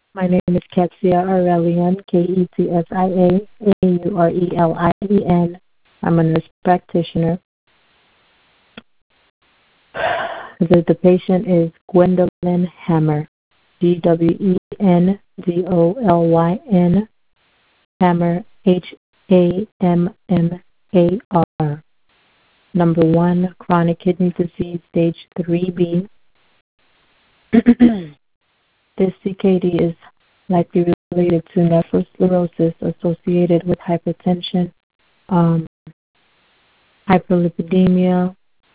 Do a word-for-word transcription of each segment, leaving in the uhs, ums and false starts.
My name is Ketsia Aurelian, K E T S I A A U R E L I E N. I'm a nurse practitioner. The, the patient is Gwendolyn Hammer, G W E N D O L Y N, Hammer, H A M M A R. Number one, chronic kidney disease, stage three B. This C K D is likely related to nephrosclerosis associated with hypertension, um, hyperlipidemia,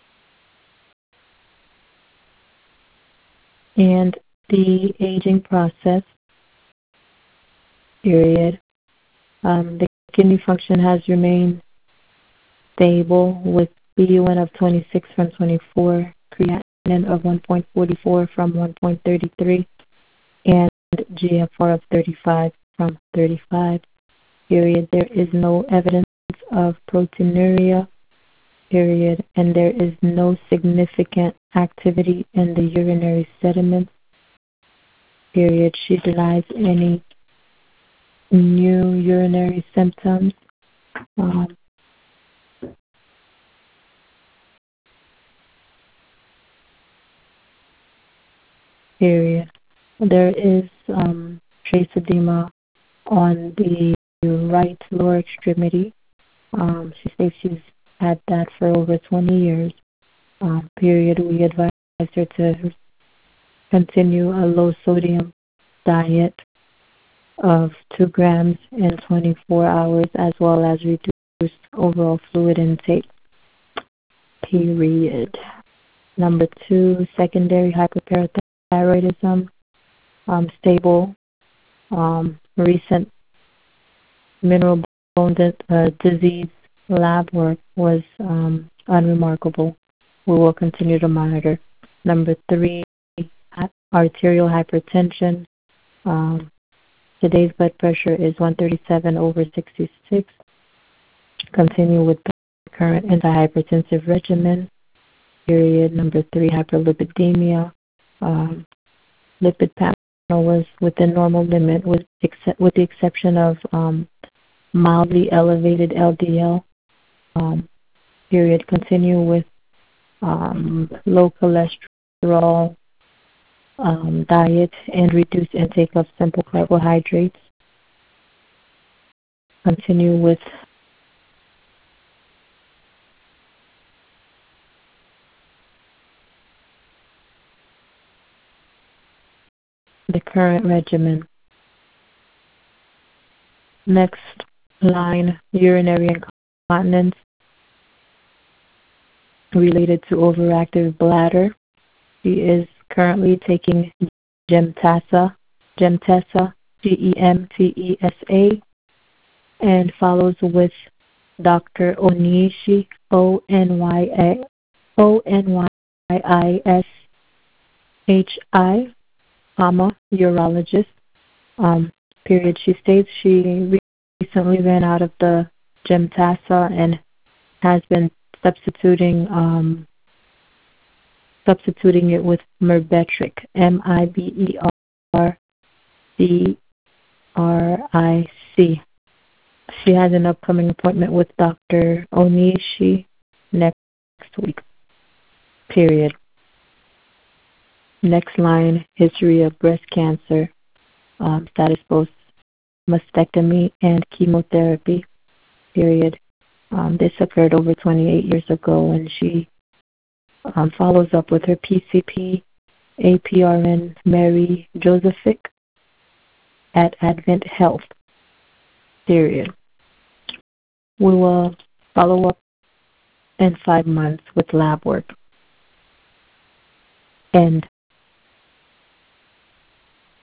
and the aging process, period. Um, the kidney function has remained stable with B U N of twenty-six from twenty-four, creatinine of one point four four from one point three three, and G F R of thirty-five from thirty-five, period. There is no evidence of proteinuria, period, and there is no significant activity in the urinary sediments, period. She denies any new urinary symptoms. Um, period. There is um, trace edema on the right lower extremity. Um, she states she's had that for over twenty years. Um, period. We advise her to continue a low sodium diet of two grams in twenty-four hours, as well as reduce overall fluid intake. Period. Number two, secondary hyperparathyroidism, um, stable, um, recent mineral bone di- uh, disease lab work was um, unremarkable. We will continue to monitor. Number three, arterial hypertension. Um, today's blood pressure is one thirty-seven over sixty-six. Continue with the current antihypertensive regimen. Period. Number three, hyperlipidemia. Um, lipid panel was within normal limit, with, except, with the exception of um, mildly elevated L D L. Um, period. Continue with um, low cholesterol um, diet and reduce intake of simple carbohydrates. Continue with the current regimen. Next line, urinary incontinence related to overactive bladder. She is currently taking Gemtesa, Gemtesa, G E M T E S A, and follows with Doctor Onishi, O N Y A, O N Y I S H I, comma, urologist. Um, period. She states she recently ran out of the Gemtasa and has been substituting um, substituting it with Myrbetriq, M I B E R C R I C. She has an upcoming appointment with Doctor Onishi next week. Period. Next line, history of breast cancer, um, status post mastectomy and chemotherapy. Period. Um, this occurred over twenty-eight years ago, and she um, follows up with her P C P, A P R N, Mary Josephic at Advent Health. Period. We will follow up in five months with lab work. End.